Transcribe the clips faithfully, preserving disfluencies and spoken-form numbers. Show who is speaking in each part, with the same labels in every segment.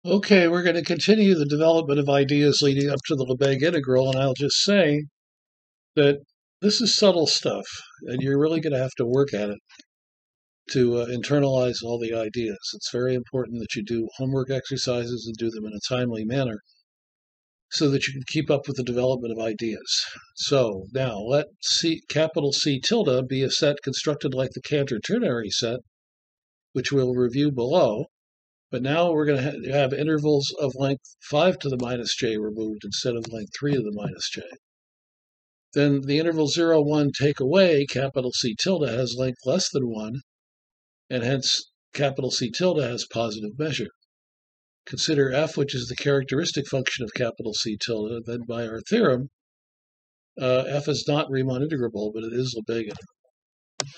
Speaker 1: Okay, we're going to continue the development of ideas leading up to the Lebesgue integral, and I'll just say that this is subtle stuff, and you're really going to have to work at it to uh, internalize all the ideas. It's very important that you do homework exercises and do them in a timely manner so that you can keep up with the development of ideas. So now let C, capital C tilde be a set constructed like the Cantor ternary set, which we'll review below. But now we're going to ha- have intervals of length five to the minus j removed instead of length three to the minus j. Then the interval zero, one take away, capital C tilde has length less than one, and hence capital C tilde has positive measure. Consider f, which is the characteristic function of capital C tilde. Then by our theorem, uh, f is not Riemann integrable, but it is Lebesgue integrable.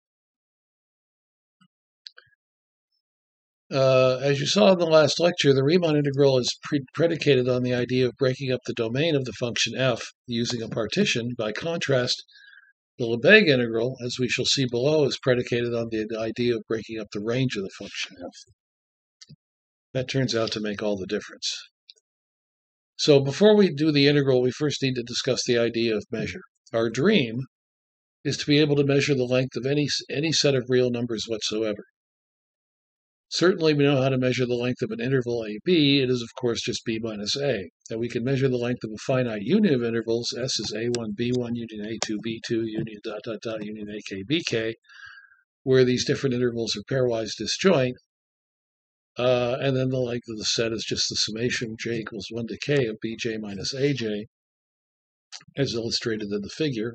Speaker 1: Uh, as you saw in the last lecture, the Riemann integral is pre- predicated on the idea of breaking up the domain of the function f using a partition. By contrast, the Lebesgue integral, as we shall see below, is predicated on the idea of breaking up the range of the function f. That turns out to make all the difference. So before we do the integral, we first need to discuss the idea of measure. Our dream is to be able to measure the length of any, any set of real numbers whatsoever. Certainly, we know how to measure the length of an interval A B. It is, of course, just B minus A. And we can measure the length of a finite union of intervals. S is A one, B one, union A two, B two, union dot, dot, dot, union A K, B K, where these different intervals are pairwise disjoint. Uh, and then the length of the set is just the summation j equals one to k of bj minus aj, as illustrated in the figure.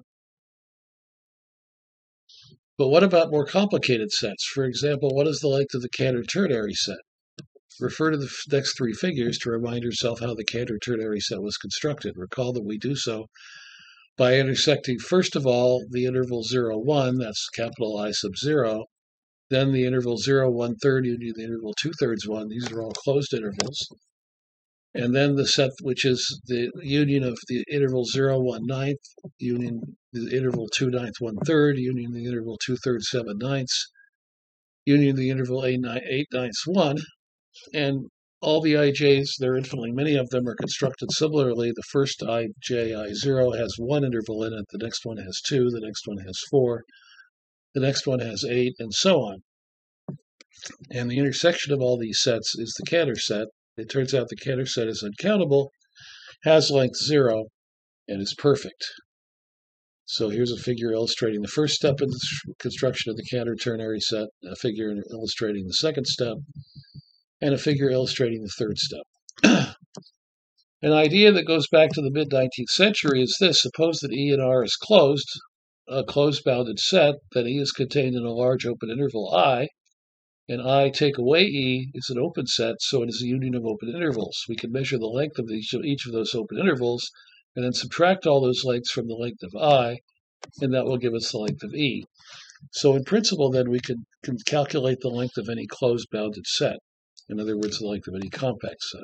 Speaker 1: But what about more complicated sets? For example, what is the length of the Cantor ternary set? Refer to the next three figures to remind yourself how the Cantor ternary set was constructed. Recall that we do so by intersecting, first of all, the interval zero, one, that's capital I sub zero, then the interval zero, one third, union the interval two thirds one. These are all closed intervals. And then the set, which is the union of the interval zero, one ninth, union the interval two ninth, one third, union the interval two thirds, seven ninths, union the interval eight ninths, one. And all the ij's, there are infinitely many of them, are constructed similarly. The first ij, I zero, has one interval in it, the next one has two, the next one has four, the next one has eight, and so on. And the intersection of all these sets is the Cantor set. It turns out the Cantor set is uncountable, has length zero, and is perfect. So here's a figure illustrating the first step in the construction of the Cantor ternary set, a figure illustrating the second step, and a figure illustrating the third step. An idea that goes back to the mid-nineteenth century is this. Suppose that E and R is closed, a closed bounded set, then E is contained in a large open interval I, and I take away E is an open set, so it is a union of open intervals. We can measure the length of each of, each of those open intervals, and then subtract all those lengths from the length of I, and that will give us the length of E. So in principle, then, we can, can calculate the length of any closed bounded set. In other words, the length of any compact set.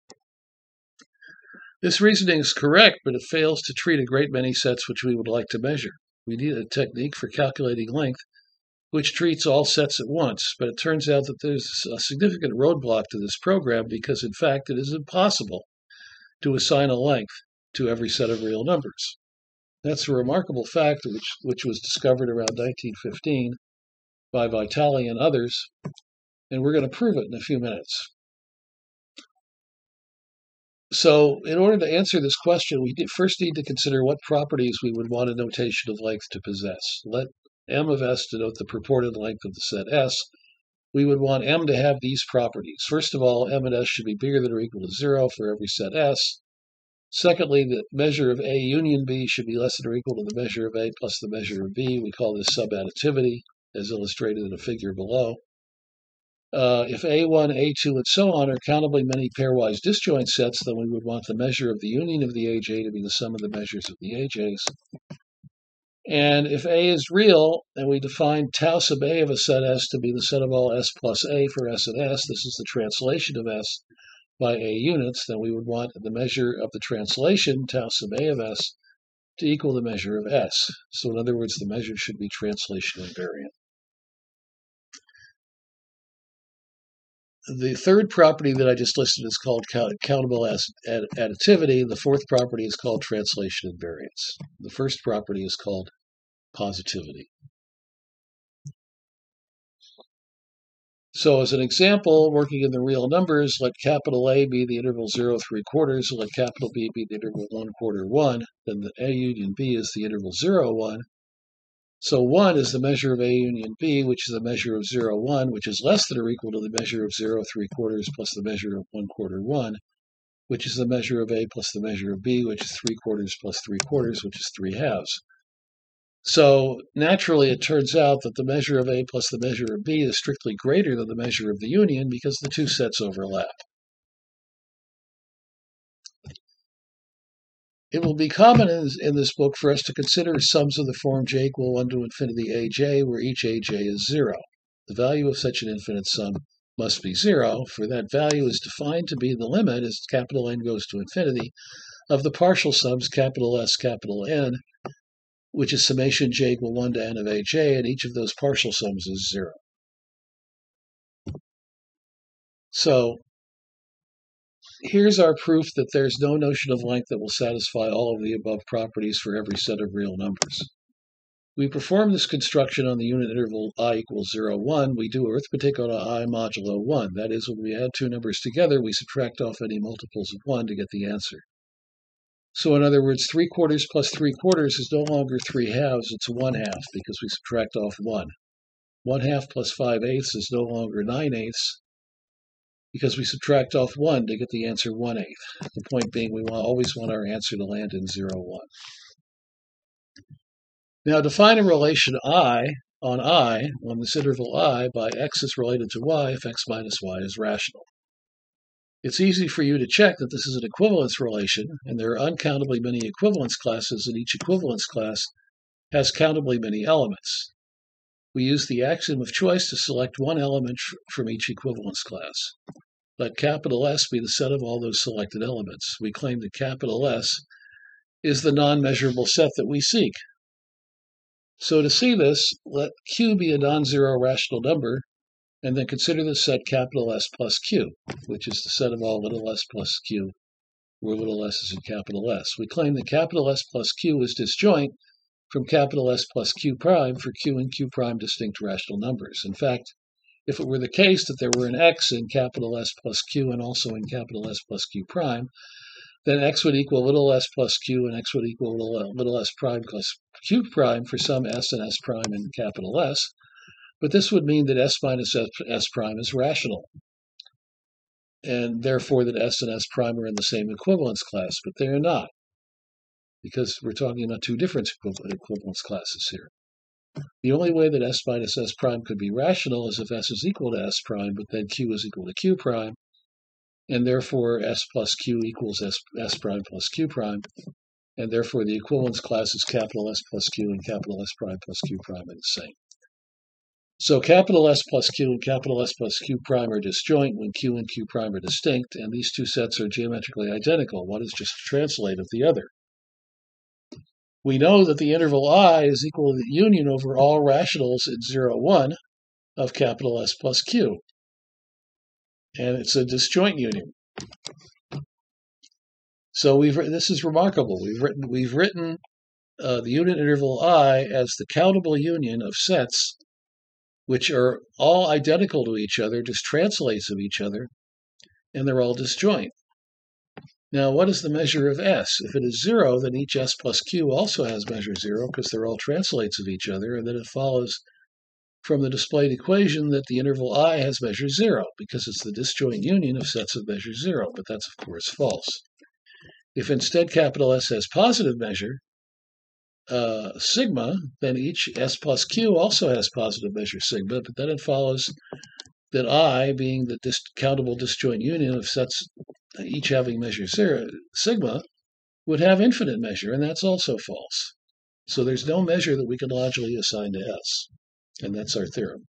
Speaker 1: This reasoning is correct, but it fails to treat a great many sets which we would like to measure. We need a technique for calculating length which treats all sets at once, but it turns out that there's a significant roadblock to this program because, in fact, it is impossible to assign a length to every set of real numbers. That's a remarkable fact which, which was discovered around nineteen fifteen by Vitali and others, and we're going to prove it in a few minutes. So in order to answer this question, we first need to consider what properties we would want a notation of length to possess. Let M of S denote the purported length of the set S. We would want M to have these properties. First of all, M and S should be bigger than or equal to zero for every set S. Secondly, the measure of A union B should be less than or equal to the measure of A plus the measure of B. We call this subadditivity, as illustrated in a figure below. Uh, if A one, A two, and so on are countably many pairwise disjoint sets, then we would want the measure of the union of the A J to be the sum of the measures of the A Js. And if A is real, and we define tau sub A of a set S to be the set of all S plus A for S and S, this is the translation of S by A units, then we would want the measure of the translation, tau sub A of S, to equal the measure of S. So in other words, the measure should be translation invariant. the third property that I just listed is called countable additivity. The fourth property is called translation invariance. The first property is called positivity. So as an example, working in the real numbers, let capital A be the interval zero, three quarters, and let capital B be the interval one quarter, one. Then the A union B is the interval zero, one. So one is the measure of A union B, which is the measure of zero, one, which is less than or equal to the measure of zero, three quarters, plus the measure of one quarter, one, which is the measure of A plus the measure of B, which is three quarters plus three quarters, which is three halves. So naturally, it turns out that the measure of A plus the measure of B is strictly greater than the measure of the union because the two sets overlap. It will be common in, in this book for us to consider sums of the form j equal one to infinity aj, where each aj is zero. The value of such an infinite sum must be zero, for that value is defined to be the limit, as capital N goes to infinity, of the partial sums capital S, capital N, which is summation j equal one to n of aj, and each of those partial sums is zero. So here's our proof that there's no notion of length that will satisfy all of the above properties for every set of real numbers. We perform this construction on the unit interval I equals zero, one. We do arithmetic on I modulo one. That is, when we add two numbers together, we subtract off any multiples of one to get the answer. So in other words, three quarters plus three quarters is no longer three halves, it's one half, because we subtract off one. One half plus five eighths is no longer nine eighths, because we subtract off one to get the answer one eighth. The point being, we want, always want our answer to land in zero, one. Now define a relation I on I, on this interval I, by x is related to y if x minus y is rational. It's easy for you to check that this is an equivalence relation, and there are uncountably many equivalence classes, and each equivalence class has countably many elements. We use the axiom of choice to select one element from each equivalence class. Let capital S be the set of all those selected elements. We claim that capital S is the non-measurable set that we seek. So to see this, let Q be a non-zero rational number, and then consider the set capital S plus Q, which is the set of all little s plus Q, where little s is in capital S. We claim that capital S plus Q is disjoint from capital S plus Q prime for Q and Q prime distinct rational numbers. In fact, if it were the case that there were an x in capital S plus Q and also in capital S plus Q prime, then x would equal little s plus Q and x would equal little, little s prime plus Q prime for some s and s prime in capital S. But this would mean that S minus S, S prime is rational, and therefore that S and S prime are in the same equivalence class, but they are not, because we're talking about two different equivalence classes here. The only way that S minus S prime could be rational is if S is equal to S prime, but then Q is equal to Q prime, and therefore S plus Q equals S, S prime plus Q prime, and therefore the equivalence class is capital S plus Q and capital S prime plus Q prime are the same. So capital S plus Q and capital S plus Q prime are disjoint when Q and Q prime are distinct, and these two sets are geometrically identical. One is just a translate of the other. We know that the interval I is equal to the union over all rationals in zero, one of capital S plus Q, and it's a disjoint union. So we've this is remarkable. We've written we've written uh, the unit interval I as the countable union of sets which are all identical to each other, just translates of each other, and they're all disjoint. Now, what is the measure of S? If it is zero, then each S plus Q also has measure zero, because they're all translates of each other, and then it follows from the displayed equation that the interval I has measure zero, because it's the disjoint union of sets of measure zero, but that's, of course, false. If instead capital S has positive measure, Uh, sigma, then each S plus Q also has positive measure sigma, but then it follows that I, being the dis countable disjoint union of sets each having measure zero, sigma, would have infinite measure, and that's also false. So there's no measure that we can logically assign to S, and that's our theorem.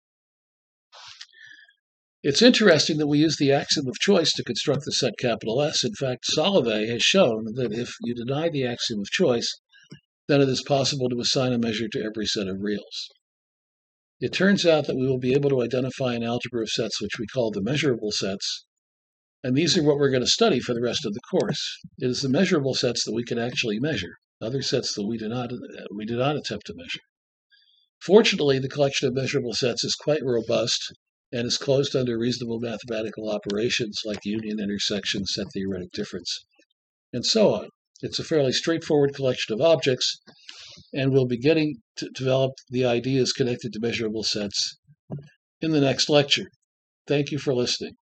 Speaker 1: It's interesting that we use the axiom of choice to construct the set capital S. In fact, Solovay has shown that if you deny the axiom of choice, then it is possible to assign a measure to every set of reals. It turns out that we will be able to identify an algebra of sets which we call the measurable sets, and these are what we're going to study for the rest of the course. It is the measurable sets that we can actually measure, other sets that we do not, we do not attempt to measure. Fortunately, the collection of measurable sets is quite robust and is closed under reasonable mathematical operations like union, intersection, set theoretic difference, and so on. It's a fairly straightforward collection of objects, and we'll be getting to develop the ideas connected to measurable sets in the next lecture. Thank you for listening.